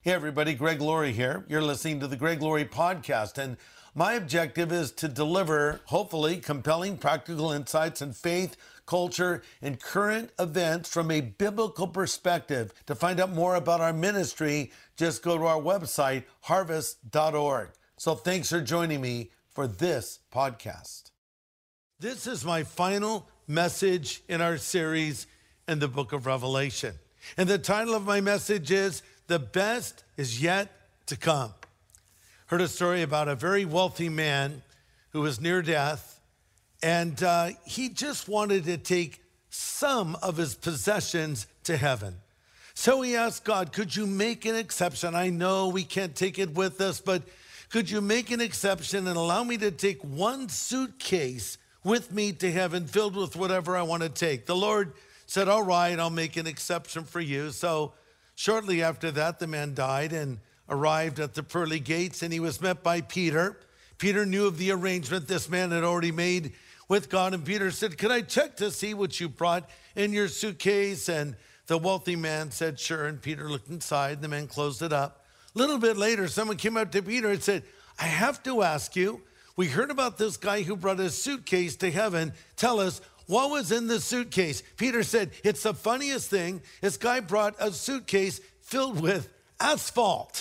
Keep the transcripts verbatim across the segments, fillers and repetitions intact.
Hey everybody, Greg Laurie here. You're listening to the Greg Laurie Podcast, and my objective is to deliver, hopefully, compelling practical insights in faith, culture, and current events from a biblical perspective. To find out more about our ministry, just go to our website, harvest dot org. So thanks for joining me for this podcast. This is my final message in our series in the book of Revelation. And the title of my message is, The Best is Yet to Come. Heard a story about a very wealthy man who was near death, and uh, he just wanted to take some of his possessions to heaven. So he asked God, could you make an exception? I know we can't take it with us, but could you make an exception and allow me to take one suitcase with me to heaven filled with whatever I want to take? The Lord said, all right, I'll make an exception for you. So shortly after that, the man died and arrived at the pearly gates, and he was met by Peter. Peter knew of the arrangement this man had already made with God, and Peter said, could I check to see what you brought in your suitcase? And the wealthy man said, sure, and Peter looked inside. The man closed it up. A little bit later, someone came up to Peter and said, I have to ask you, we heard about this guy who brought his suitcase to heaven. Tell us, what was in the suitcase? Peter said, it's the funniest thing. This guy brought a suitcase filled with asphalt.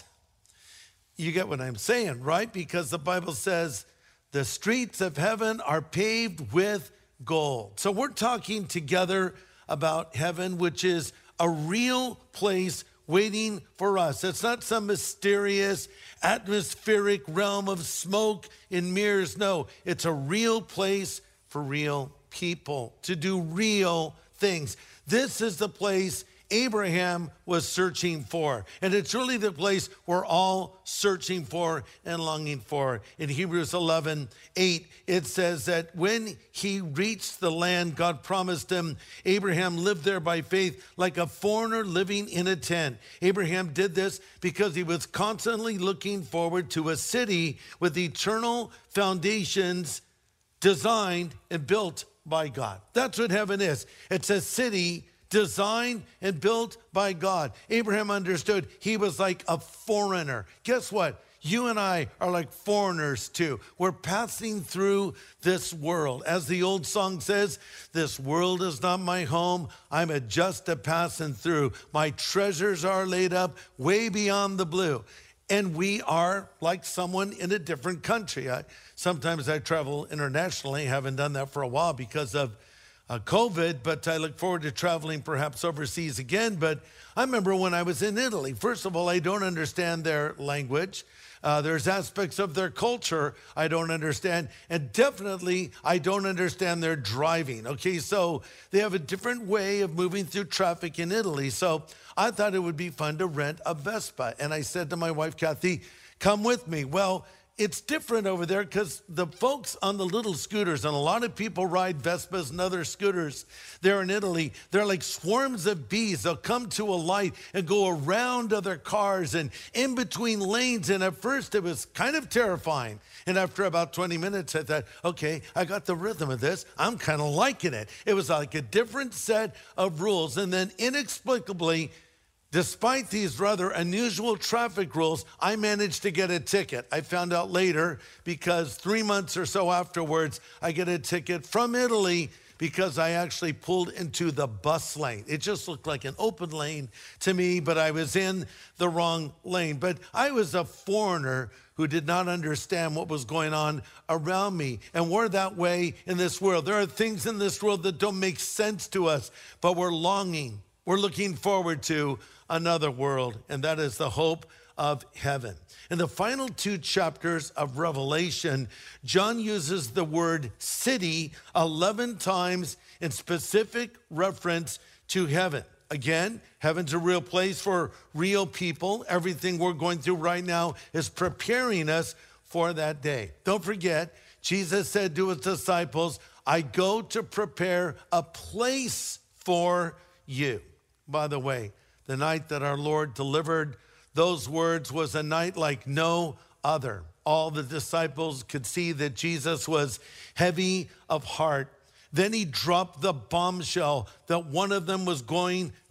You get what I'm saying, right? Because the Bible says the streets of heaven are paved with gold. So we're talking together about heaven, which is a real place waiting for us. It's not some mysterious atmospheric realm of smoke and mirrors. No, it's a real place for real people to do real things. This is the place Abraham was searching for. And it's really the place we're all searching for and longing for. In Hebrews eleven eight, it says that when he reached the land God promised him, Abraham lived there by faith like a foreigner living in a tent. Abraham did this because he was constantly looking forward to a city with eternal foundations designed and built by God. That's what heaven is. It's a city designed and built by God. Abraham understood he was like a foreigner. Guess what? You and I are like foreigners too. We're passing through this world. As the old song says, this world is not my home. I'm a just a passing through. My treasures are laid up way beyond the blue. And we are like someone in a different country. I, sometimes I travel internationally. Haven't done that for a while because of uh, COVID, but I look forward to traveling perhaps overseas again. But I remember when I was in Italy. First of all, I don't understand their language. Uh, there's aspects of their culture I don't understand. And definitely, I don't understand their driving. Okay, so they have a different way of moving through traffic in Italy. So I thought it would be fun to rent a Vespa. And I said to my wife, Kathy, come with me. Well, it's different over there because the folks on the little scooters, and a lot of people ride Vespas and other scooters there in Italy, they're like swarms of bees. They'll come to a light and go around other cars and in between lanes. And at first it was kind of terrifying. And after about twenty minutes, I thought, okay, I got the rhythm of this. I'm kind of liking it. It was like a different set of rules. And then inexplicably, despite these rather unusual traffic rules, I managed to get a ticket. I found out later because three months or so afterwards, I get a ticket from Italy because I actually pulled into the bus lane. It just looked like an open lane to me, but I was in the wrong lane. But I was a foreigner who did not understand what was going on around me. And we're that way in this world. There are things in this world that don't make sense to us, but we're longing. We're looking forward to another world, and that is the hope of heaven. In the final two chapters of Revelation, John uses the word city eleven times in specific reference to heaven. Again, heaven's a real place for real people. Everything we're going through right now is preparing us for that day. Don't forget, Jesus said to his disciples, I go to prepare a place for you. By the way, the night that our Lord delivered those words was a night like no other. All the disciples could see that Jesus was heavy of heart. Then he dropped the bombshell that one of them was going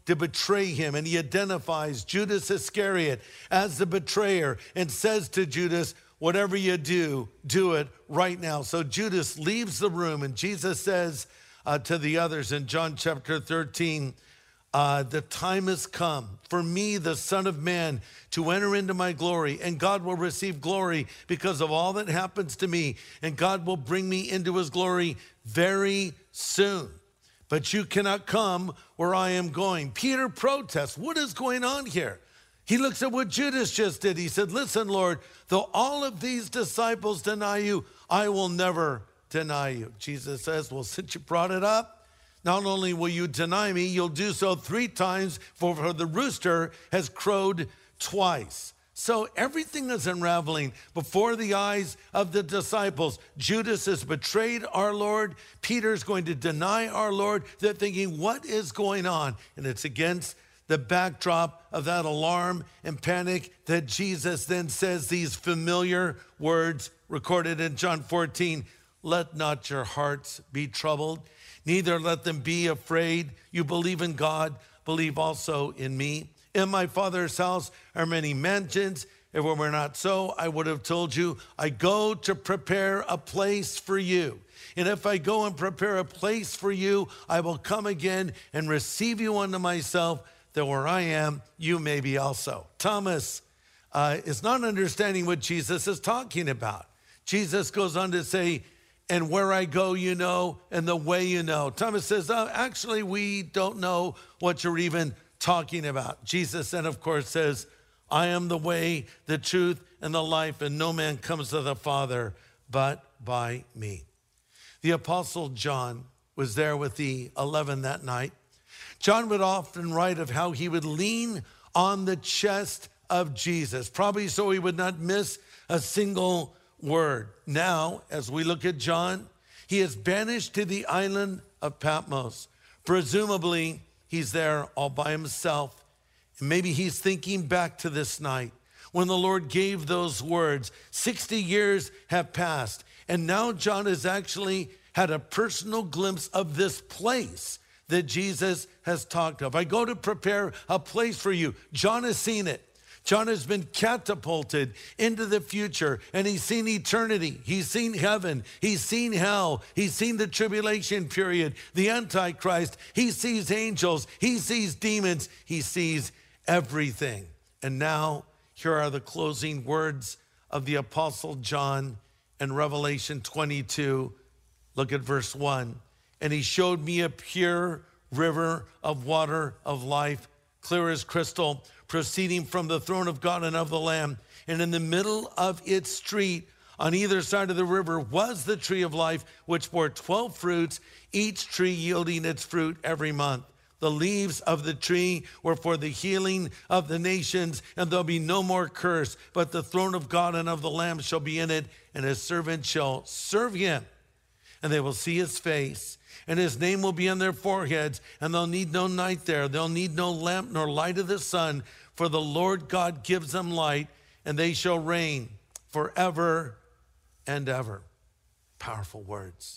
to betray him. And he identifies Judas Iscariot as the betrayer and says to Judas, whatever you do, do it right now. So Judas leaves the room, and Jesus says uh, to the others in John chapter thirteen, uh, the time has come for me, the Son of Man, to enter into my glory, and God will receive glory because of all that happens to me, and God will bring me into his glory very soon. But you cannot come where I am going. Peter protests. What is going on here? He looks at what Judas just did. He said, listen, Lord, though all of these disciples deny you, I will never deny you. Jesus says, well, since you brought it up, not only will you deny me, you'll do so three times, for, for the rooster has crowed twice. So everything is unraveling before the eyes of the disciples. Judas has betrayed our Lord. Peter's going to deny our Lord. They're thinking, what is going on? And it's against the backdrop of that alarm and panic that Jesus then says these familiar words recorded in John fourteen, let not your hearts be troubled, neither let them be afraid. You believe in God, believe also in me. In my Father's house are many mansions. If it were not so, I would have told you, I go to prepare a place for you. And if I go and prepare a place for you, I will come again and receive you unto myself, that where I am, you may be also. Thomas uh, is not understanding what Jesus is talking about. Jesus goes on to say, and where I go, you know, and the way you know. Thomas says, oh, actually, we don't know what you're even talking about. Jesus then, of course, says, I am the way, the truth, and the life, and no man comes to the Father but by me. The Apostle John was there with the eleven that night. John would often write of how he would lean on the chest of Jesus, probably so he would not miss a single word. Now, as we look at John, he is banished to the island of Patmos. Presumably, he's there all by himself. And maybe he's thinking back to this night when the Lord gave those words. sixty years have passed, and now John has actually had a personal glimpse of this place that Jesus has talked of. I go to prepare a place for you. John has seen it. John has been catapulted into the future, and he's seen eternity. He's seen heaven. He's seen hell. He's seen the tribulation period, the Antichrist. He sees angels. He sees demons. He sees everything. And now, here are the closing words of the Apostle John in Revelation twenty-two. Look at verse one. And he showed me a pure river of water of life, clear as crystal, proceeding from the throne of God and of the Lamb. And in the middle of its street, on either side of the river, was the tree of life, which bore twelve fruits, each tree yielding its fruit every month. The leaves of the tree were for the healing of the nations, and there'll be no more curse, but the throne of God and of the Lamb shall be in it, and his servants shall serve him, and they will see his face. And his name will be on their foreheads, and they'll need no night there. They'll need no lamp nor light of the sun, for the Lord God gives them light, and they shall reign forever and ever. Powerful words.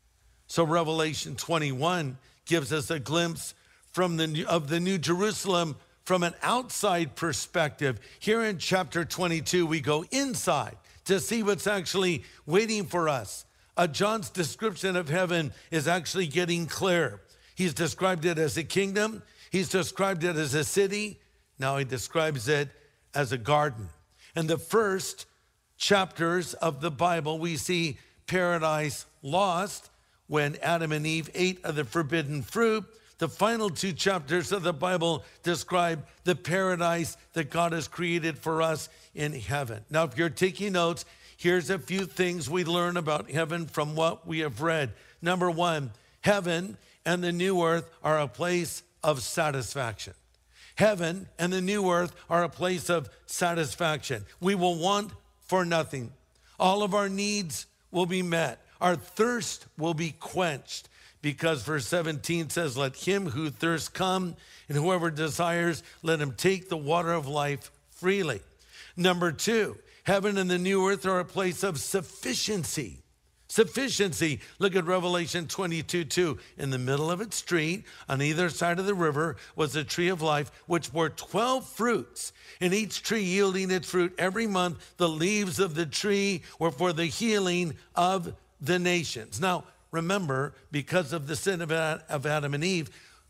So Revelation twenty-one gives us a glimpse from the of the New Jerusalem from an outside perspective. Here in chapter twenty-two, we go inside to see what's actually waiting for us. Uh, John's description of heaven is actually getting clear. He's described it as a kingdom. He's described it as a city. Now he describes it as a garden. In the first chapters of the Bible, we see paradise lost when Adam and Eve ate of the forbidden fruit. The final two chapters of the Bible describe the paradise that God has created for us in heaven. Now, if you're taking notes, here's a few things we learn about heaven from what we have read. Number one, heaven and the new earth are a place of satisfaction. Heaven and the new earth are a place of satisfaction. We will want for nothing. All of our needs will be met. Our thirst will be quenched, because verse seventeen says, let him who thirsts come, and whoever desires, let him take the water of life freely. Number two, heaven and the new earth are a place of sufficiency. sufficiency. Look at Revelation twenty-two two. In the middle of its street, on either side of the river, was a tree of life, which bore twelve fruits, and each tree yielding its fruit every month. The leaves of the tree were for the healing of the nations. Now, remember, because of the sin of Adam and Eve,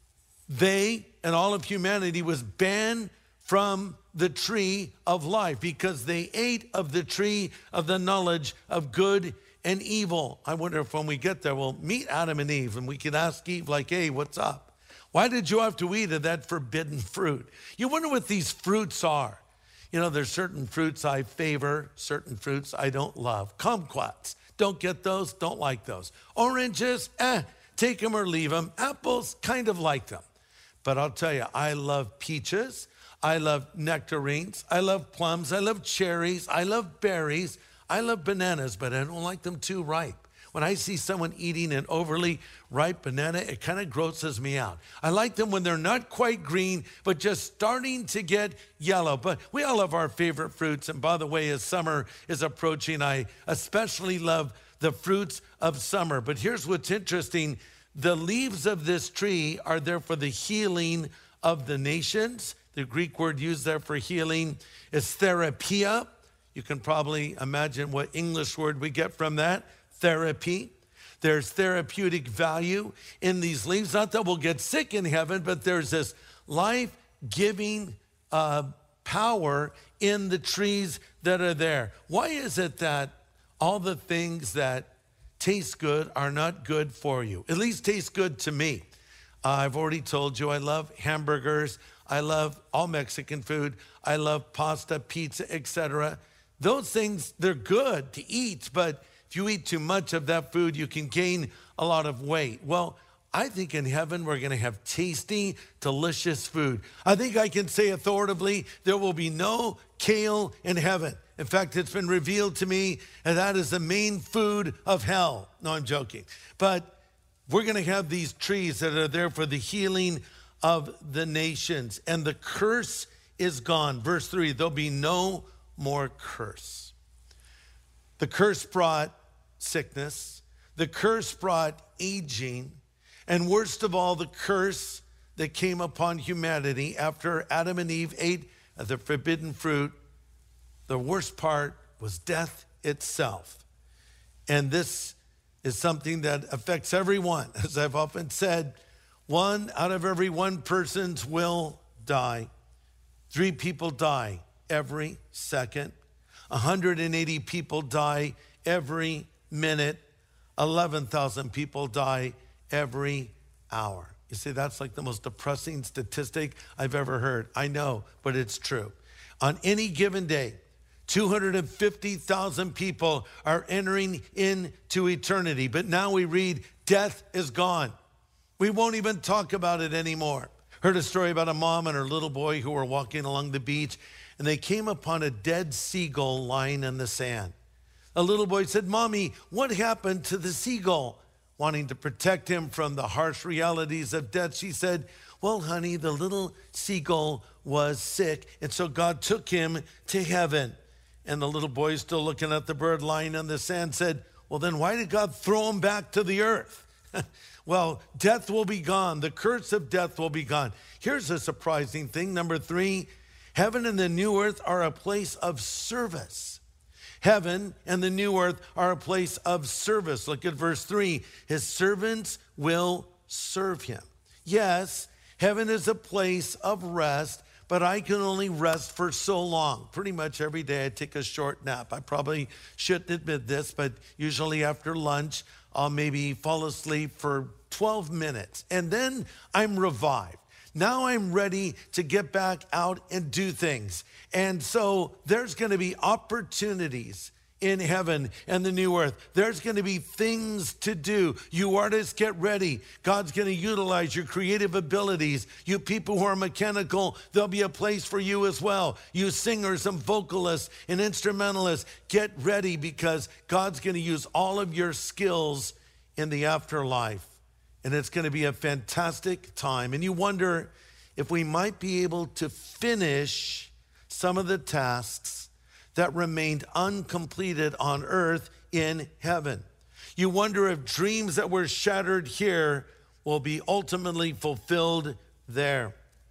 they and all of humanity was banned from the tree of life because they ate of the tree of the knowledge of good and evil. I wonder if when we get there, we'll meet Adam and Eve and we can ask Eve like, hey, what's up? Why did you have to eat of that forbidden fruit? You wonder what these fruits are. You know, there's certain fruits I favor, certain fruits I don't love. Kumquats, don't get those, don't like those. Oranges, eh, take them or leave them. Apples, kind of like them. But I'll tell you, I love peaches. I love nectarines. I love plums. I love cherries. I love berries. I love bananas, but I don't like them too ripe. When I see someone eating an overly ripe banana, it kind of grosses me out. I like them when they're not quite green, but just starting to get yellow. But we all have our favorite fruits. And by the way, as summer is approaching, I especially love the fruits of summer. But here's what's interesting. The leaves of this tree are there for the healing of the nations. The Greek word used there for healing is therapia. You can probably imagine what English word we get from that, therapy. There's therapeutic value in these leaves. Not that we'll get sick in heaven, but there's this life-giving uh, power in the trees that are there. Why is it that all the things that taste good are not good for you? At least taste good to me. Uh, I've already told you I love hamburgers. I love all Mexican food. I love pasta, pizza, et cetera. Those things, they're good to eat, but if you eat too much of that food, you can gain a lot of weight. Well, I think in heaven, we're going to have tasty, delicious food. I think I can say authoritatively, there will be no kale in heaven. In fact, it's been revealed to me, and that is the main food of hell. No, I'm joking. But we're going to have these trees that are there for the healing of the nations. And the curse is gone. Verse three, there'll be no more curse. The curse brought sickness. The curse brought aging. And worst of all, the curse that came upon humanity after Adam and Eve ate of the forbidden fruit, the worst part was death itself. And this is something that affects everyone. As I've often said, one out of every one persons will die. Three people die every second. one hundred eighty people die every minute. eleven thousand people die every hour. You see, that's like the most depressing statistic I've ever heard. I know, but it's true. On any given day, two hundred fifty thousand people are entering into eternity. But now we read, death is gone. We won't even talk about it anymore. Heard a story about a mom and her little boy who were walking along the beach, and they came upon a dead seagull lying in the sand. A little boy said, Mommy, what happened to the seagull? Wanting to protect him from the harsh realities of death, she said, well, honey, the little seagull was sick, and so God took him to heaven. And the little boy, still looking at the bird lying on the sand, said, well, then why did God throw him back to the earth? Well, death will be gone. The curse of death will be gone. Here's a surprising thing. Number three, heaven and the new earth are a place of service. Heaven and the new earth are a place of service. Look at verse three. His servants will serve him. Yes, heaven is a place of rest, but I can only rest for so long. Pretty much every day I take a short nap. I probably shouldn't admit this, but usually after lunch, I'll maybe fall asleep for twelve minutes, and then I'm revived. Now I'm ready to get back out and do things. And so there's going to be opportunities in heaven and the new earth. There's going to be things to do. You artists, get ready. God's going to utilize your creative abilities. You people who are mechanical, there'll be a place for you as well. You singers and vocalists and instrumentalists, get ready because God's going to use all of your skills in the afterlife. And it's going to be a fantastic time. And you wonder if we might be able to finish some of the tasks that remained uncompleted on earth in heaven. You wonder if dreams that were shattered here will be ultimately fulfilled there.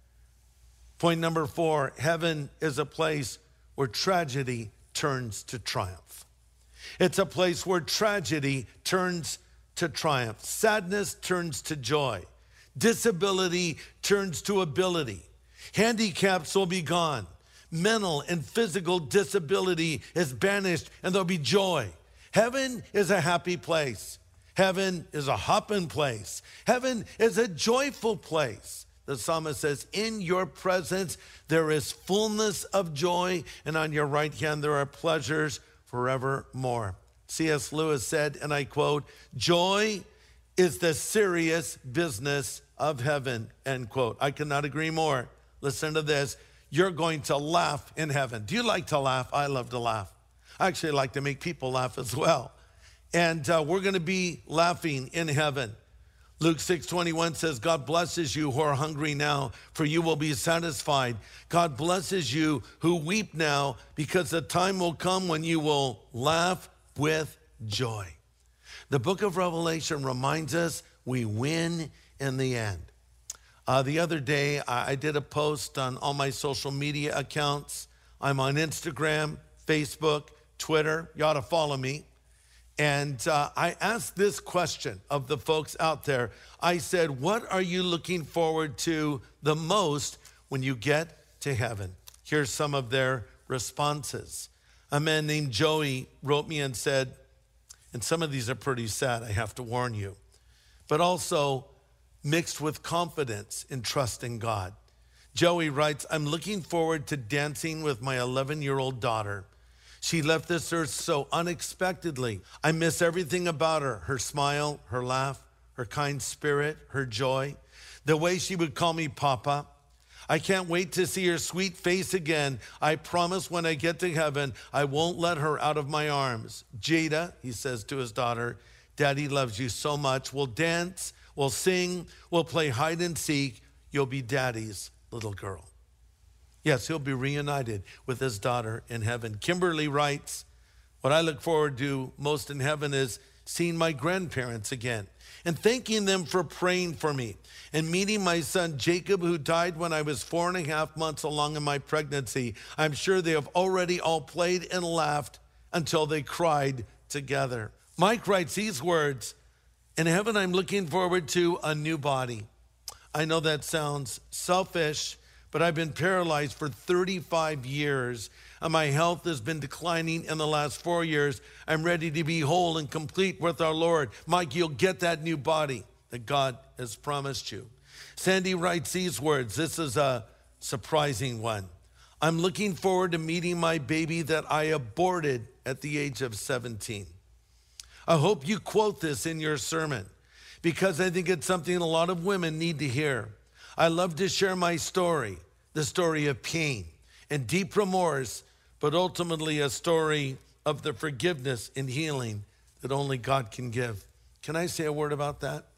Point number four, heaven is a place where tragedy turns to triumph. It's a place where tragedy turns to triumph. Sadness turns to joy. Disability turns to ability. Handicaps will be gone. Mental and physical disability is banished, and there'll be joy. Heaven is a happy place. Heaven is a hopping place. Heaven is a joyful place. The psalmist says, in your presence there is fullness of joy, and on your right hand there are pleasures forevermore. C S Lewis said, and I quote, joy is the serious business of heaven, end quote. I cannot agree more. Listen to this. You're going to laugh in heaven. Do you like to laugh? I love to laugh. I actually like to make people laugh as well. And uh, we're going to be laughing in heaven. Luke six twenty-one says, God blesses you who are hungry now, for you will be satisfied. God blesses you who weep now, because the time will come when you will laugh with joy. The book of Revelation reminds us we win in the end. Uh, the other day, I, I did a post on all my social media accounts. I'm on Instagram, Facebook, Twitter. You ought to follow me. And uh, I asked this question of the folks out there. I said, what are you looking forward to the most when you get to heaven? Here's some of their responses. A man named Joey wrote me and said, and some of these are pretty sad, I have to warn you, but also mixed with confidence in trusting God. Joey writes, I'm looking forward to dancing with my eleven-year-old daughter. She left this earth so unexpectedly. I miss everything about her, her smile, her laugh, her kind spirit, her joy, the way she would call me Papa. I can't wait to see her sweet face again. I promise when I get to heaven, I won't let her out of my arms. Jada, he says to his daughter, Daddy loves you so much. We'll dance, we'll sing, we'll play hide and seek. You'll be Daddy's little girl. Yes, he'll be reunited with his daughter in heaven. Kimberly writes, what I look forward to most in heaven is seeing my grandparents again and thanking them for praying for me, and meeting my son Jacob, who died when I was four and a half months along in my pregnancy. I'm sure they have already all played and laughed until they cried together. Mike writes these words, in heaven I'm looking forward to a new body. I know that sounds selfish, but I've been paralyzed for thirty-five years, and my health has been declining in the last four years. I'm ready to be whole and complete with our Lord. Mike, you'll get that new body that God has promised you. Sandy writes these words. This is a surprising one. I'm looking forward to meeting my baby that I aborted at the age of seventeen. I hope you quote this in your sermon, because I think it's something a lot of women need to hear. I love to share my story, the story of pain and deep remorse, but ultimately a story of the forgiveness and healing that only God can give. Can I say a word about that?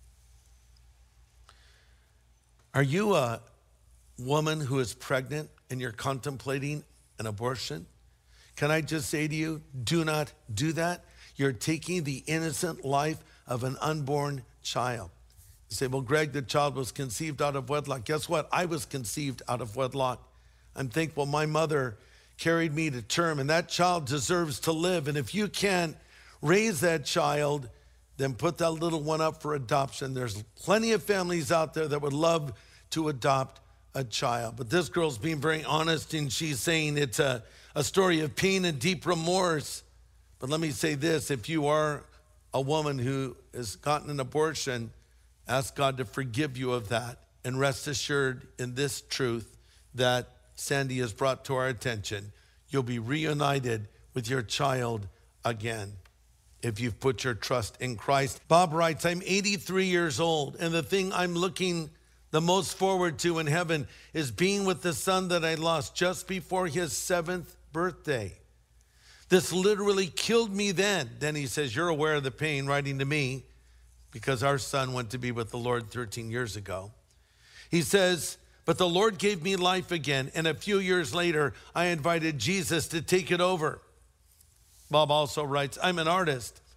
Are you a woman who is pregnant and you're contemplating an abortion? Can I just say to you, do not do that. You're taking the innocent life of an unborn child. You say, well, Greg, the child was conceived out of wedlock. Guess what? I was conceived out of wedlock. I'm thankful my mother carried me to term, and that child deserves to live. And if you can't raise that child, then put that little one up for adoption. There's plenty of families out there that would love to adopt a child. But this girl's being very honest, and she's saying it's a, a story of pain and deep remorse. But let me say this, if you are a woman who has gotten an abortion, ask God to forgive you of that, and rest assured in this truth that Sandy has brought to our attention. You'll be reunited with your child again if you've put your trust in Christ. Bob writes, I'm eighty-three years old, and the thing I'm looking the most forward to in heaven is being with the son that I lost just before his seventh birthday. This literally killed me then. Then he says, you're aware of the pain, writing to me, because our son went to be with the Lord thirteen years ago. He says, but the Lord gave me life again, and a few years later, I invited Jesus to take it over. Bob also writes, I'm an artist,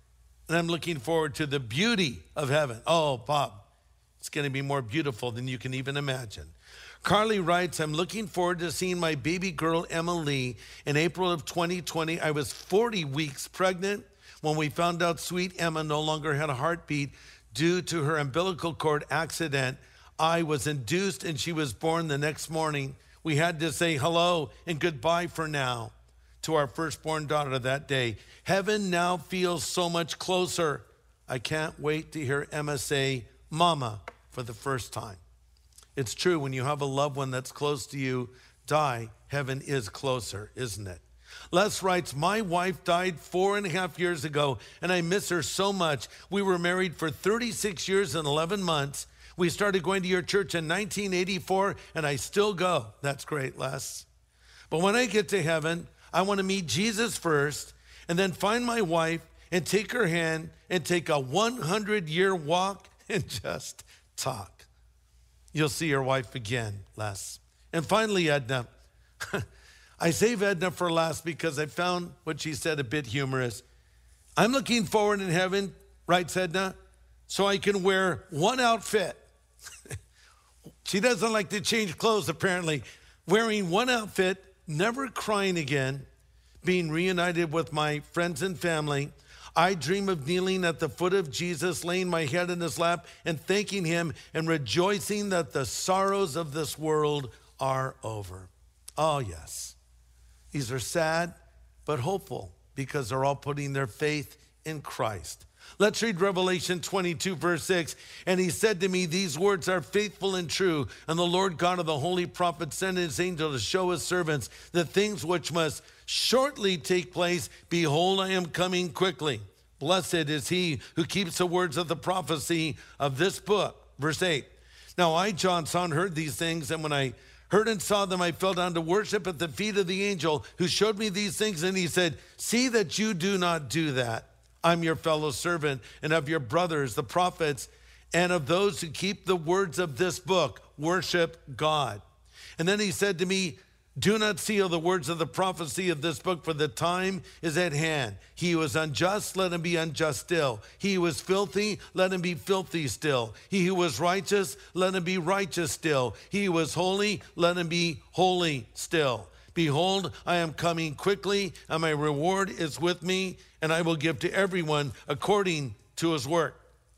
And I'm looking forward to the beauty of heaven. Oh, Bob, it's going to be more beautiful than you can even imagine. Carly writes, I'm looking forward to seeing my baby girl, Emily, in April of twenty twenty. I was forty weeks pregnant when we found out sweet Emma no longer had a heartbeat due to her umbilical cord accident. I was induced and she was born the next morning. We had to say hello and goodbye for now to our firstborn daughter that day. Heaven now feels so much closer. I can't wait to hear Emma say, Mama, for the first time. It's true, when you have a loved one that's close to you die, heaven is closer, isn't it? Les writes, my wife died four and a half years ago, and I miss her so much. We were married for thirty-six years and eleven months. We started going to your church in nineteen eighty-four, and I still go. That's great, Les. But when I get to heaven, I want to meet Jesus first, and then find my wife and take her hand and take a hundred-year walk and just talk. You'll see your wife again, Les. And finally, Edna. I save Edna for last because I found what she said a bit humorous. I'm looking forward in heaven, writes Edna, so I can wear one outfit. She doesn't like to change clothes, apparently. Wearing one outfit, never crying again, being reunited with my friends and family. I dream of kneeling at the foot of Jesus, laying my head in his lap and thanking him and rejoicing that the sorrows of this world are over. Oh, yes. These are sad but hopeful because they're all putting their faith in Christ. Let's read Revelation twenty-two, verse six. And he said to me, these words are faithful and true. And the Lord God of the holy prophets sent his angel to show his servants the things which must shortly take place. Behold, I am coming quickly. Blessed is he who keeps the words of the prophecy of this book. Verse eight. Now I, John, saw and heard these things, and when I heard and saw them, I fell down to worship at the feet of the angel who showed me these things. And he said, see that you do not do that. I'm your fellow servant and of your brothers, the prophets, and of those who keep the words of this book. Worship God. And then he said to me, do not seal the words of the prophecy of this book, for the time is at hand. He who is unjust, let him be unjust still. He who is filthy, let him be filthy still. He who is righteous, let him be righteous still. He who is holy, let him be holy still. Behold, I am coming quickly, and my reward is with me, and I will give to everyone according to his work.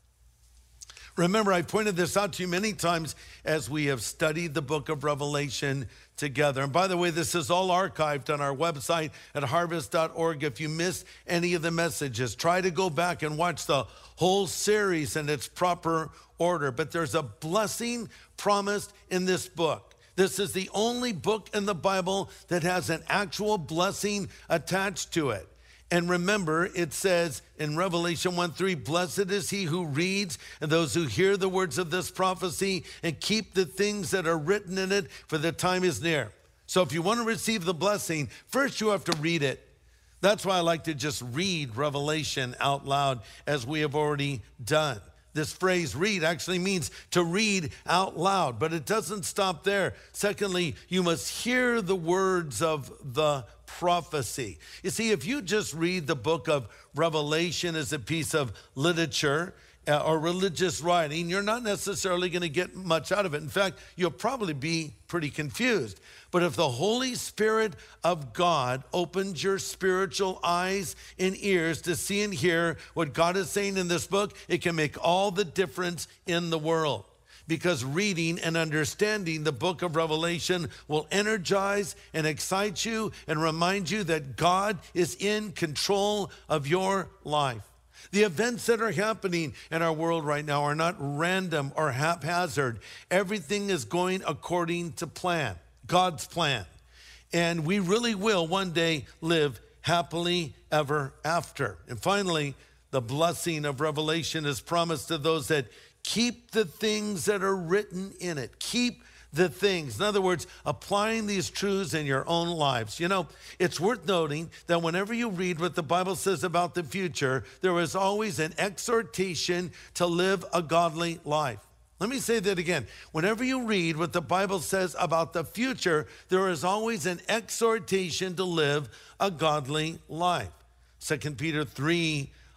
Remember, I pointed this out to you many times as we have studied the book of Revelation together. And by the way, this is all archived on our website at harvest dot org. If you missed any of the messages, try to go back and watch the whole series in its proper order. But there's a blessing promised in this book. This is the only book in the Bible that has an actual blessing attached to it. And remember, it says in Revelation one three, blessed is he who reads and those who hear the words of this prophecy and keep the things that are written in it, for the time is near. So if you want to receive the blessing, first you have to read it. That's why I like to just read Revelation out loud, as we have already done. This phrase read actually means to read out loud, but it doesn't stop there. Secondly, you must hear the words of the prophecy. You see, if you just read the book of Revelation as a piece of literature uh, or religious writing, you're not necessarily going to get much out of it. In fact, you'll probably be pretty confused. But if the Holy Spirit of God opens your spiritual eyes and ears to see and hear what God is saying in this book, it can make all the difference in the world. Because reading and understanding the book of Revelation will energize and excite you and remind you that God is in control of your life. The events that are happening in our world right now are not random or haphazard. Everything is going according to plan, God's plan. And we really will one day live happily ever after. And finally, the blessing of Revelation is promised to those that keep the things that are written in it. Keep the things. In other words, applying these truths in your own lives. You know, it's worth noting that whenever you read what the Bible says about the future, there is always an exhortation to live a godly life. Let me say that again. Whenever you read what the Bible says about the future, there is always an exhortation to live a godly life. Second Peter three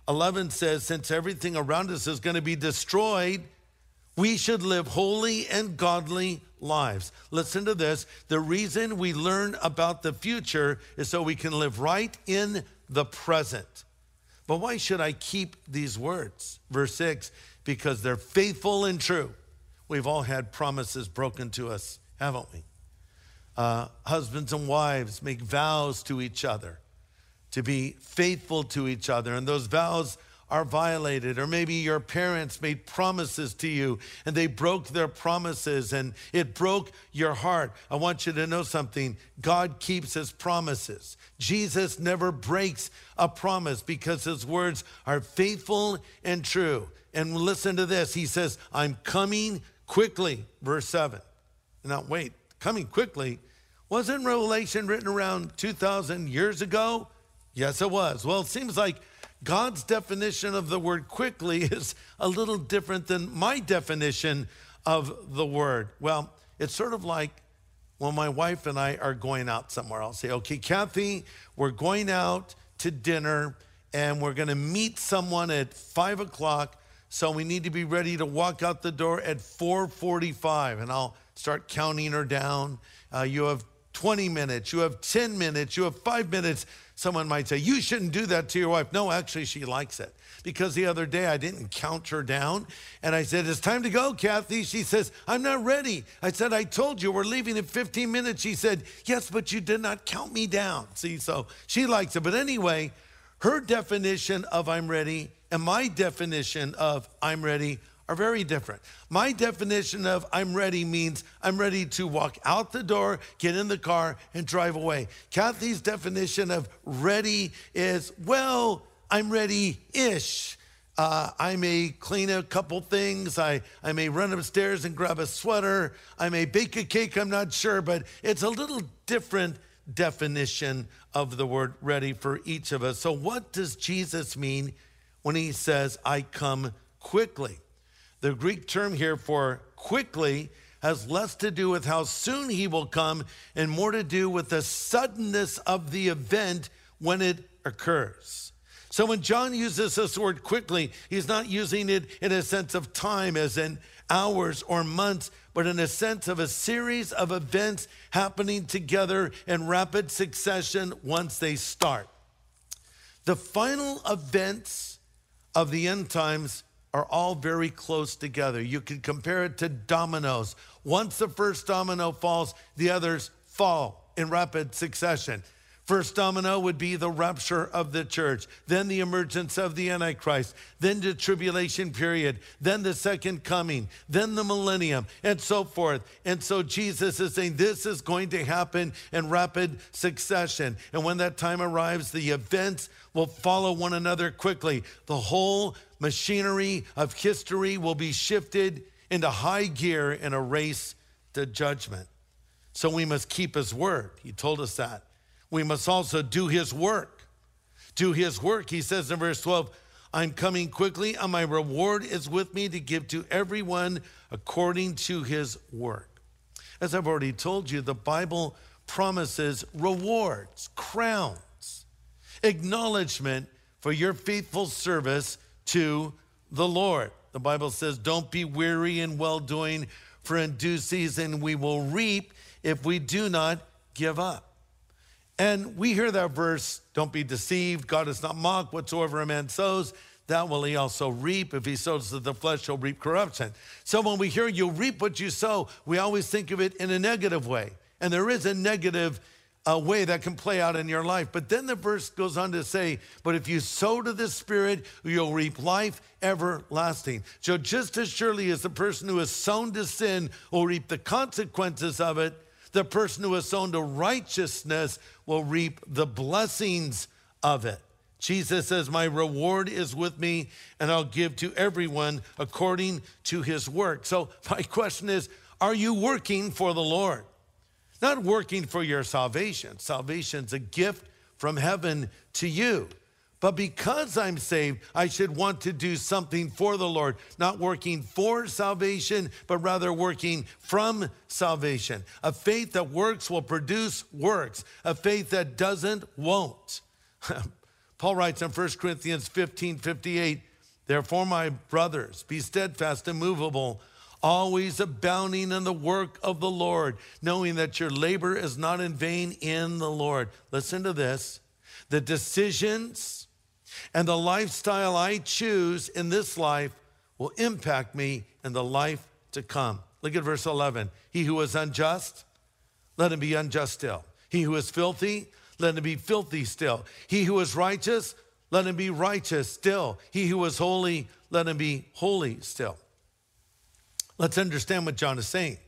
eleven says, since everything around us is going to be destroyed, we should live holy and godly lives. Listen to this. The reason we learn about the future is so we can live right in the present. But why should I keep these words? Verse six, because they're faithful and true. We've all had promises broken to us, haven't we? Uh, husbands and wives make vows to each other to be faithful to each other, and those vows are violated. Or maybe your parents made promises to you and they broke their promises and it broke your heart. I want you to know something. God keeps his promises. Jesus never breaks a promise because his words are faithful and true. And listen to this. He says, I'm coming quickly. Verse seven. Now wait, coming quickly. Wasn't Revelation written around two thousand years ago? Yes, it was. Well, it seems like God's definition of the word quickly is a little different than my definition of the word. Well, it's sort of like when my wife and I are going out somewhere. I'll say, okay, Kathy, we're going out to dinner and we're going to meet someone at five o'clock. So we need to be ready to walk out the door at four forty-five. And I'll start counting her down. Uh, you have twenty minutes, you have ten minutes, you have five minutes. Someone might say, you shouldn't do that to your wife. No, actually, she likes it. Because the other day, I didn't count her down. And I said, it's time to go, Kathy. She says, I'm not ready. I said, I told you, we're leaving in fifteen minutes. She said, yes, but you did not count me down. See, so she likes it. But anyway, her definition of I'm ready and my definition of I'm ready are very different. My definition of I'm ready means I'm ready to walk out the door, get in the car, and drive away. Kathy's definition of ready is, well, I'm ready-ish. Uh, I may clean a couple things. I, I may run upstairs and grab a sweater. I may bake a cake, I'm not sure, but it's a little different definition of the word ready for each of us. So what does Jesus mean when he says, I come quickly? The Greek term here for quickly has less to do with how soon he will come and more to do with the suddenness of the event when it occurs. So when John uses this word quickly, he's not using it in a sense of time as in hours or months, but in a sense of a series of events happening together in rapid succession once they start. The final events of the end times are all very close together. You can compare it to dominoes. Once the first domino falls, the others fall in rapid succession. First domino would be the rapture of the church, then the emergence of the Antichrist, then the tribulation period, then the second coming, then the millennium, and so forth. And so Jesus is saying this is going to happen in rapid succession. And when that time arrives, the events will follow one another quickly. The whole machinery of history will be shifted into high gear in a race to judgment. So we must keep his word. He told us that. We must also do his work. Do his work. He says in verse twelve, I'm coming quickly, and my reward is with me to give to everyone according to his work. As I've already told you, the Bible promises rewards, crowns, acknowledgement for your faithful service to the Lord. The Bible says, don't be weary in well-doing, for in due season we will reap if we do not give up. And we hear that verse, don't be deceived. God is not mocked. Whatsoever a man sows, that will he also reap. If he sows to the flesh, he'll reap corruption. So when we hear you reap what you sow, we always think of it in a negative way. And there is a negative uh, way that can play out in your life. But then the verse goes on to say, but if you sow to the Spirit, you'll reap life everlasting. So just as surely as the person who has sown to sin will reap the consequences of it, the person who has sown to righteousness will reap the blessings of it. Jesus says, my reward is with me, and I'll give to everyone according to his work. So my question is, are you working for the Lord? Not working for your salvation. Salvation's a gift from heaven to you. But because I'm saved, I should want to do something for the Lord, not working for salvation, but rather working from salvation. A faith that works will produce works. A faith that doesn't won't. Paul writes in First Corinthians fifteen fifty-eight, therefore, my brothers, be steadfast, immovable, always abounding in the work of the Lord, knowing that your labor is not in vain in the Lord. Listen to this. The decisions and the lifestyle I choose in this life will impact me in the life to come. Look at verse eleven. He who is unjust, let him be unjust still. He who is filthy, let him be filthy still. He who is righteous, let him be righteous still. He who is holy, let him be holy still. Let's understand what John is saying.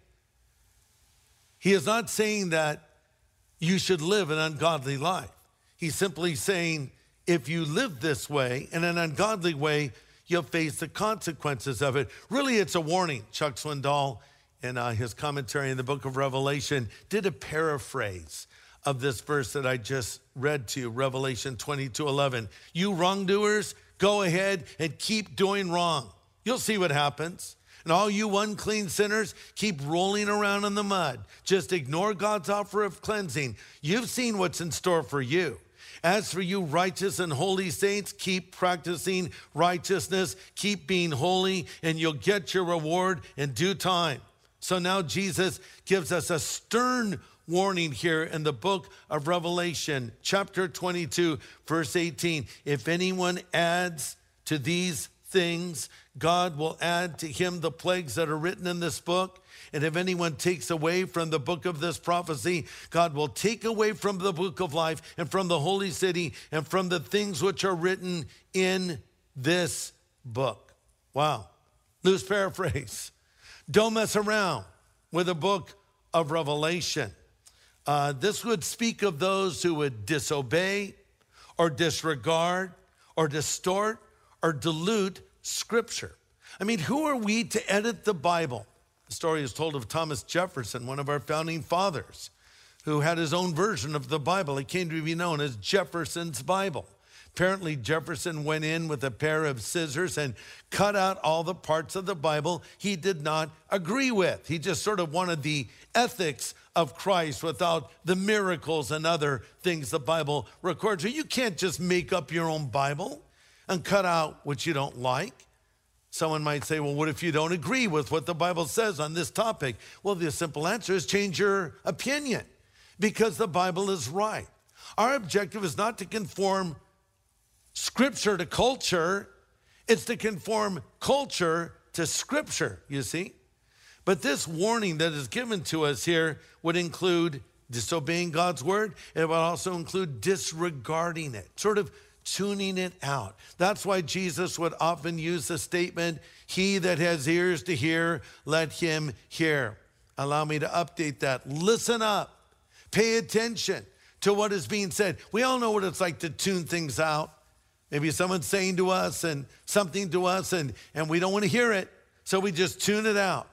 He is not saying that you should live an ungodly life. He's simply saying, if you live this way, in an ungodly way, you'll face the consequences of it. Really, it's a warning. Chuck Swindoll, in uh, his commentary in the book of Revelation, did a paraphrase of this verse that I just read to you, Revelation twenty-two eleven. You wrongdoers, go ahead and keep doing wrong. You'll see what happens. And all you unclean sinners, keep rolling around in the mud. Just ignore God's offer of cleansing. You've seen what's in store for you. As for you righteous and holy saints, keep practicing righteousness, keep being holy, and you'll get your reward in due time. So now Jesus gives us a stern warning here in the book of Revelation, chapter twenty-two, verse eighteen. If anyone adds to these things, God will add to him the plagues that are written in this book. And if anyone takes away from the book of this prophecy, God will take away from the book of life and from the holy city and from the things which are written in this book. Wow. Loose paraphrase. Don't mess around with the book of Revelation. Uh, this would speak of those who would disobey or disregard or distort or dilute Scripture. I mean, who are we to edit the Bible? The story is told of Thomas Jefferson, one of our founding fathers, who had his own version of the Bible. It came to be known as Jefferson's Bible. Apparently, Jefferson went in with a pair of scissors and cut out all the parts of the Bible he did not agree with. He just sort of wanted the ethics of Christ without the miracles and other things the Bible records. So you can't just make up your own Bible and cut out what you don't like. Someone might say, well, what if you don't agree with what the Bible says on this topic? Well, the simple answer is change your opinion, because the Bible is right. Our objective is not to conform Scripture to culture. It's to conform culture to Scripture, you see. But this warning that is given to us here would include disobeying God's word. It would also include disregarding it, sort of tuning it out. That's why Jesus would often use the statement, he that has ears to hear, let him hear. Allow me to update that. Listen up. Pay attention to what is being said. We all know what it's like to tune things out. Maybe someone's saying to us and something to us and, and we don't want to hear it, so we just tune it out.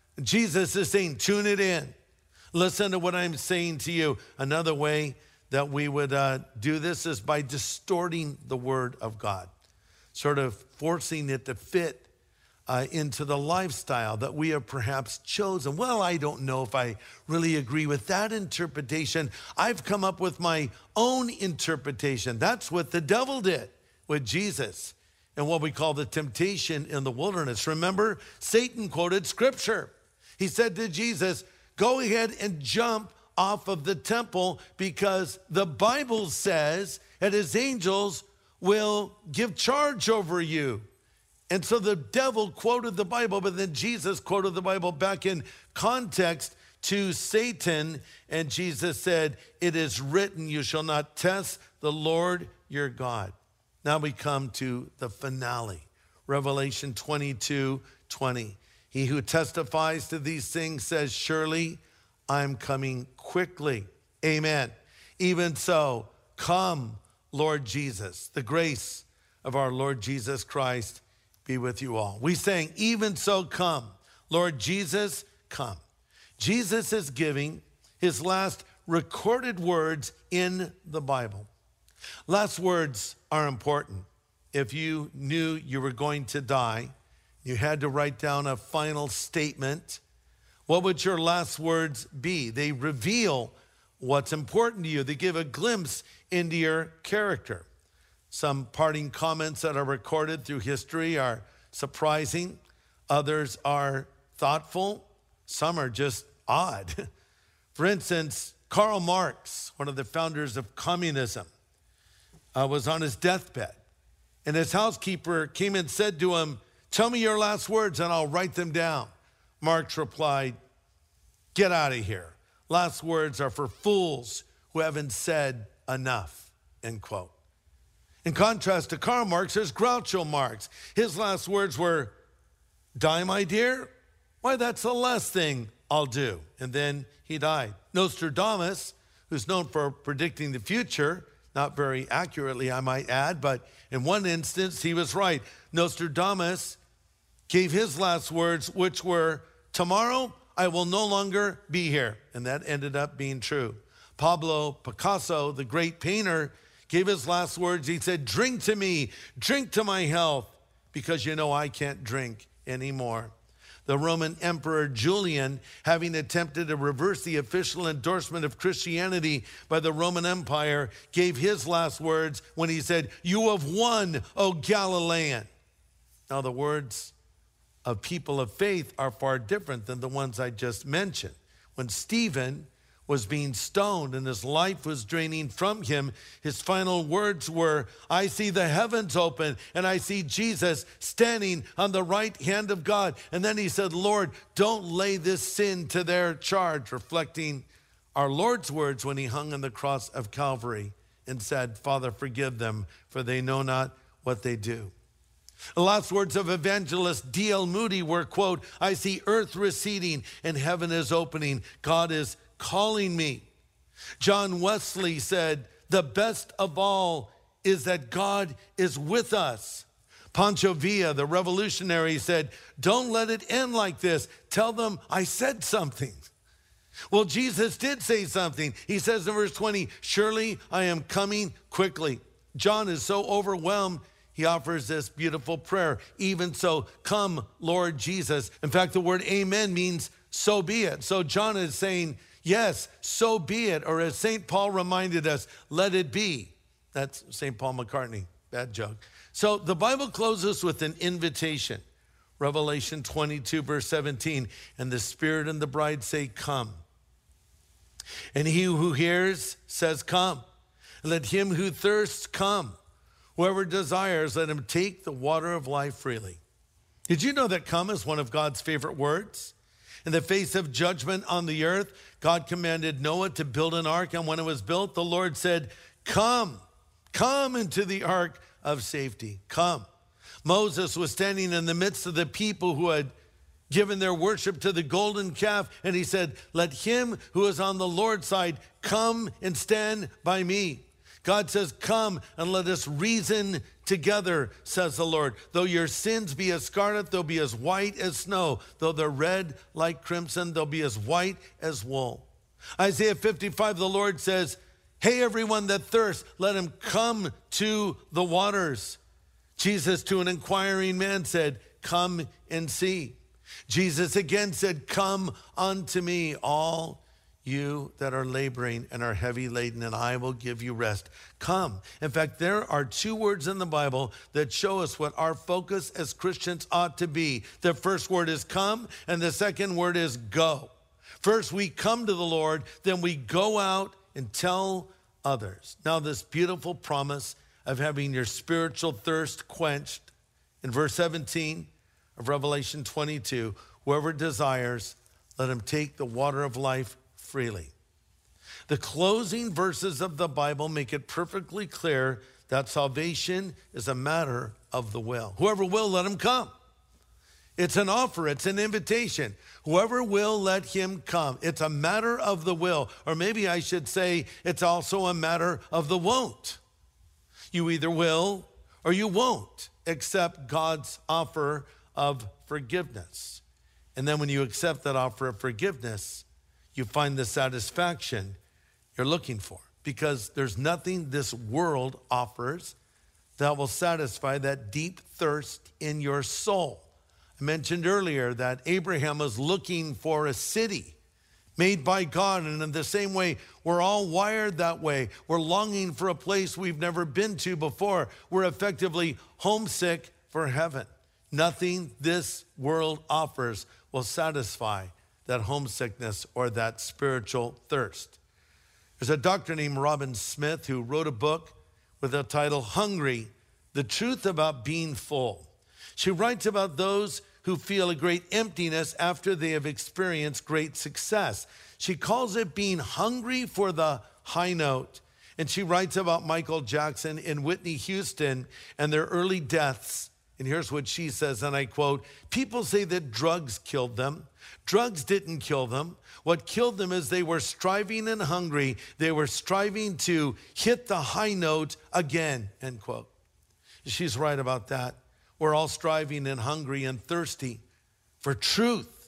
Jesus is saying, tune it in. Listen to what I'm saying to you. Another way that we would uh, do this is by distorting the word of God, sort of forcing it to fit uh, into the lifestyle that we have perhaps chosen. Well, I don't know if I really agree with that interpretation. I've come up with my own interpretation. That's what the devil did with Jesus and what we call the temptation in the wilderness. Remember, Satan quoted Scripture. He said to Jesus, go ahead and jump off of the temple, because the Bible says that his angels will give charge over you. And so the devil quoted the Bible, but then Jesus quoted the Bible back in context to Satan. And Jesus said, it is written, you shall not test the Lord your God. Now we come to the finale, Revelation twenty-two twenty. He who testifies to these things says, surely I'm coming quickly. Amen. Even so, come, Lord Jesus. The grace of our Lord Jesus Christ be with you all. We sang, even so, come. Lord Jesus, come. Jesus is giving his last recorded words in the Bible. Last words are important. If you knew you were going to die, you had to write down a final statement. What would your last words be? They reveal what's important to you. They give a glimpse into your character. Some parting comments that are recorded through history are surprising. Others are thoughtful. Some are just odd. For instance, Karl Marx, one of the founders of communism, uh, was on his deathbed. And his housekeeper came and said to him, "Tell me your last words and I'll write them down." Marx replied, "Get out of here. Last words are for fools who haven't said enough," end quote. In contrast to Karl Marx, there's Groucho Marx. His last words were, "Die, my dear? Why, that's the last thing I'll do." And then he died. Nostradamus, who's known for predicting the future, not very accurately, I might add, but in one instance, he was right. Nostradamus gave his last words, which were, "Tomorrow I will no longer be here." And that ended up being true. Pablo Picasso, the great painter, gave his last words. He said, "Drink to me, drink to my health, because you know I can't drink anymore." The Roman Emperor Julian, having attempted to reverse the official endorsement of Christianity by the Roman Empire, gave his last words when he said, "You have won, O Galilean." Now, the words of people of faith are far different than the ones I just mentioned. When Stephen was being stoned and his life was draining from him, his final words were, "I see the heavens open and I see Jesus standing on the right hand of God." And then he said, "Lord, don't lay this sin to their charge," reflecting our Lord's words when he hung on the cross of Calvary and said, "Father, forgive them, for they know not what they do." The last words of evangelist D L Moody were, quote, "I see earth receding and heaven is opening. God is calling me." John Wesley said, "The best of all is that God is with us." Pancho Villa, the revolutionary, said, "Don't let it end like this. Tell them I said something." Well, Jesus did say something. He says in verse twenty, "Surely I am coming quickly." John is so overwhelmed, he offers this beautiful prayer. "Even so, come, Lord Jesus." In fact, the word amen means so be it. So John is saying, yes, so be it. Or as Saint Paul reminded us, let it be. That's Saint Paul McCartney, bad joke. So the Bible closes with an invitation. Revelation twenty-two, verse seventeen, "And the Spirit and the bride say, come. And he who hears says, come. Let him who thirsts come. Whoever desires, let him take the water of life freely." Did you know that come is one of God's favorite words? In the face of judgment on the earth, God commanded Noah to build an ark. And when it was built, the Lord said, "Come, come into the ark of safety, come." Moses was standing in the midst of the people who had given their worship to the golden calf. And he said, "Let him who is on the Lord's side come and stand by me." God says, "Come and let us reason together," says the Lord. "Though your sins be as scarlet, they'll be as white as snow. Though they're red like crimson, they'll be as white as wool." Isaiah fifty-five, the Lord says, "Hey, everyone that thirsts, let him come to the waters." Jesus to an inquiring man said, "Come and see." Jesus again said, "Come unto me, all you that are laboring and are heavy laden, and I will give you rest." Come. In fact, there are two words in the Bible that show us what our focus as Christians ought to be. The first word is come, and the second word is go. First, we come to the Lord, then we go out and tell others. Now, this beautiful promise of having your spiritual thirst quenched, in verse seventeen of Revelation twenty-two, "Whoever desires, let him take the water of life freely." The closing verses of the Bible make it perfectly clear that salvation is a matter of the will. Whoever will, let him come. It's an offer, it's an invitation. Whoever will, let him come. It's a matter of the will. Or maybe I should say it's also a matter of the won't. You either will or you won't accept God's offer of forgiveness. And then when you accept that offer of forgiveness, you find the satisfaction you're looking for, because there's nothing this world offers that will satisfy that deep thirst in your soul. I mentioned earlier that Abraham was looking for a city made by God. And in the same way, we're all wired that way. We're longing for a place we've never been to before. We're effectively homesick for heaven. Nothing this world offers will satisfy that homesickness or that spiritual thirst. There's a doctor named Robin Smith who wrote a book with the title, Hungry, The Truth About Being Full. She writes about those who feel a great emptiness after they have experienced great success. She calls it being hungry for the high note. And she writes about Michael Jackson and Whitney Houston and their early deaths. And here's what she says, and I quote, "People say that drugs killed them. Drugs didn't kill them. What killed them is they were striving and hungry. They were striving to hit the high note again," end quote. She's right about that. We're all striving and hungry and thirsty for truth,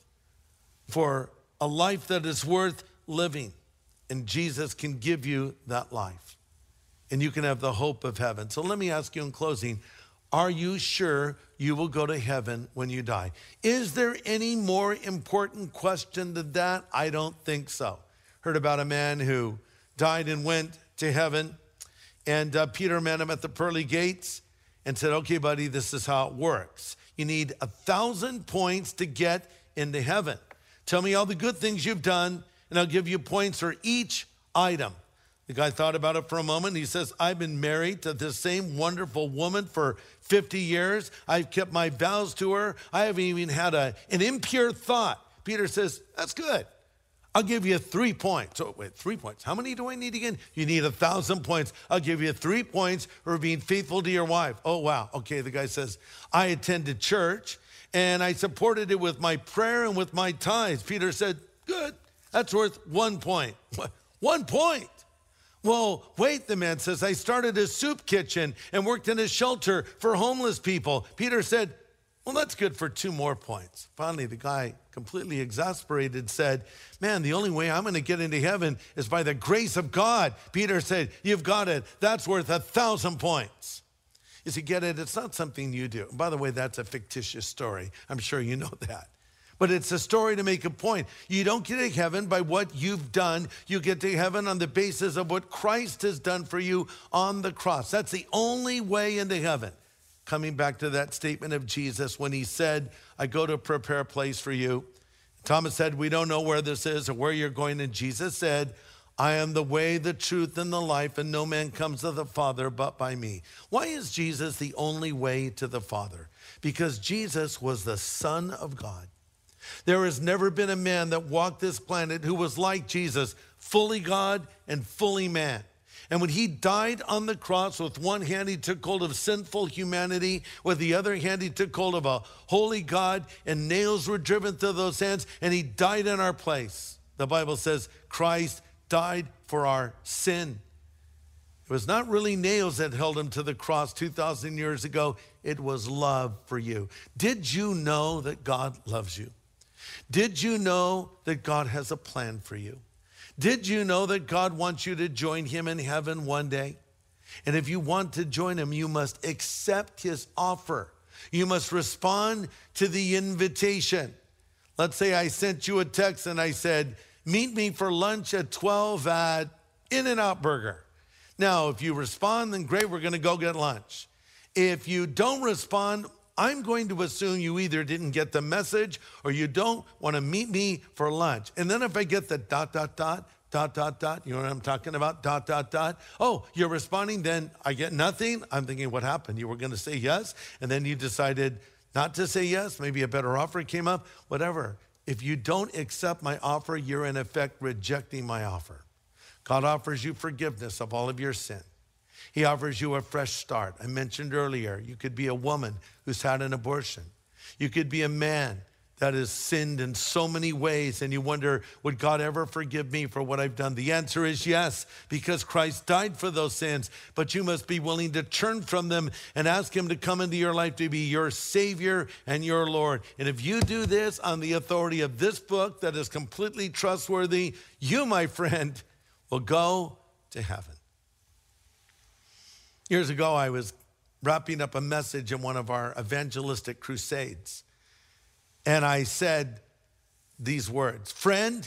for a life that is worth living. And Jesus can give you that life. And you can have the hope of heaven. So let me ask you in closing, are you sure you will go to heaven when you die? Is there any more important question than that? I don't think so. Heard about a man who died and went to heaven. And uh, Peter met him at the pearly gates and said, "Okay, buddy, this is how it works. You need a thousand points to get into heaven. Tell me all the good things you've done, and I'll give you points for each item." The guy thought about it for a moment. He says, "I've been married to this same wonderful woman for fifty years. I've kept my vows to her. I haven't even had a, an impure thought." Peter says, "That's good. I'll give you three points." Oh, wait, three points. How many do I need again? You need a thousand points. I'll give you three points for being faithful to your wife. Oh, wow. Okay, the guy says, "I attended church and I supported it with my prayer and with my tithes." Peter said, "Good. That's worth one point." One point. "Well, wait," the man says, "I started a soup kitchen and worked in a shelter for homeless people." Peter said, "Well, that's good for two more points." Finally, the guy, completely exasperated, said, "Man, the only way I'm going to get into heaven is by the grace of God." Peter said, "You've got it. That's worth a thousand points." You see, get it? It's not something you do. By the way, that's a fictitious story. I'm sure you know that. But it's a story to make a point. You don't get to heaven by what you've done. You get to heaven on the basis of what Christ has done for you on the cross. That's the only way into heaven. Coming back to that statement of Jesus when he said, "I go to prepare a place for you." Thomas said, "We don't know where this is or where you're going." And Jesus said, "I am the way, the truth, and the life, and no man comes to the Father but by me." Why is Jesus the only way to the Father? Because Jesus was the Son of God. There has never been a man that walked this planet who was like Jesus, fully God and fully man. And when he died on the cross, with one hand he took hold of sinful humanity, with the other hand he took hold of a holy God, and nails were driven through those hands, and he died in our place. The Bible says Christ died for our sin. It was not really nails that held him to the cross two thousand years ago. It was love for you. Did you know that God loves you? Did you know that God has a plan for you? Did you know that God wants you to join him in heaven one day? And if you want to join him, you must accept his offer. You must respond to the invitation. Let's say I sent you a text and I said, "Meet me for lunch at twelve at In-N-Out Burger." Now, if you respond, then great, we're going to go get lunch. If you don't respond, I'm going to assume you either didn't get the message or you don't want to meet me for lunch. And then if I get the dot, dot, dot, dot, dot, dot, you know what I'm talking about? Dot, dot, dot. Oh, you're responding, then I get nothing. I'm thinking, what happened? You were going to say yes, and then you decided not to say yes. Maybe a better offer came up, whatever. If you don't accept my offer, you're in effect rejecting my offer. God offers you forgiveness of all of your sin. He offers you a fresh start. I mentioned earlier, you could be a woman who's had an abortion. You could be a man that has sinned in so many ways, and you wonder, would God ever forgive me for what I've done? The answer is yes, because Christ died for those sins, but you must be willing to turn from them and ask him to come into your life to be your Savior and your Lord. And if you do this on the authority of this book that is completely trustworthy, you, my friend, will go to heaven. Years ago, I was wrapping up a message in one of our evangelistic crusades. And I said these words, "Friend,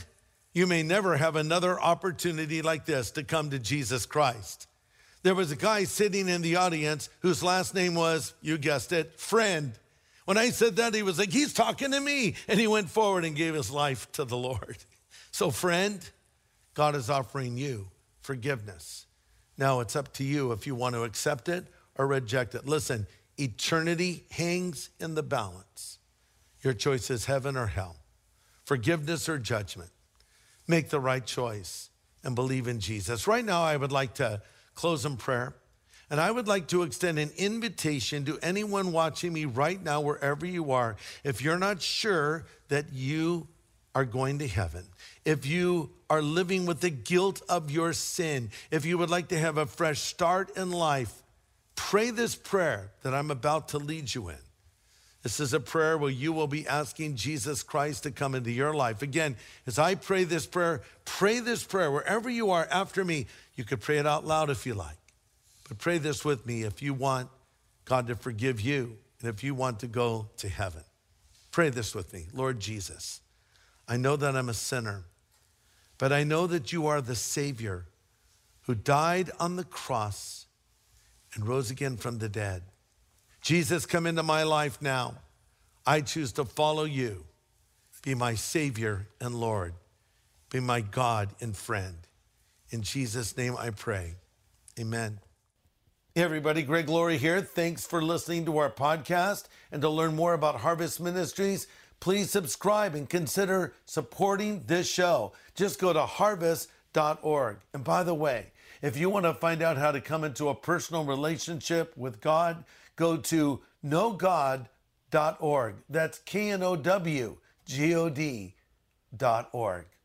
you may never have another opportunity like this to come to Jesus Christ. There was a guy sitting in the audience whose last name was, you guessed it, Friend. When I said that, he was like, he's talking to me. And he went forward and gave his life to the Lord. So friend, God is offering you forgiveness. Now it's up to you if you want to accept it or reject it. Listen, eternity hangs in the balance. Your choice is heaven or hell, forgiveness or judgment. Make the right choice and believe in Jesus. Right now, I would like to close in prayer. And I would like to extend an invitation to anyone watching me right now, wherever you are. If you're not sure that you are going to heaven, if you are living with the guilt of your sin, if you would like to have a fresh start in life, pray this prayer that I'm about to lead you in. This is a prayer where you will be asking Jesus Christ to come into your life. Again, as I pray this prayer, pray this prayer wherever you are after me. You could pray it out loud if you like, but pray this with me if you want God to forgive you and if you want to go to heaven. Pray this with me. Lord Jesus, I know that I'm a sinner, but I know that you are the Savior who died on the cross and rose again from the dead. Jesus, come into my life now. I choose to follow you. Be my Savior and Lord. Be my God and friend. In Jesus' name I pray. Amen. Hey everybody, Greg Laurie here. Thanks for listening to our podcast. And to learn more about Harvest Ministries, please subscribe and consider supporting this show. Just go to harvest dot org. And by the way, if you want to find out how to come into a personal relationship with God, go to know god dot org. That's K N O W G O D dot org.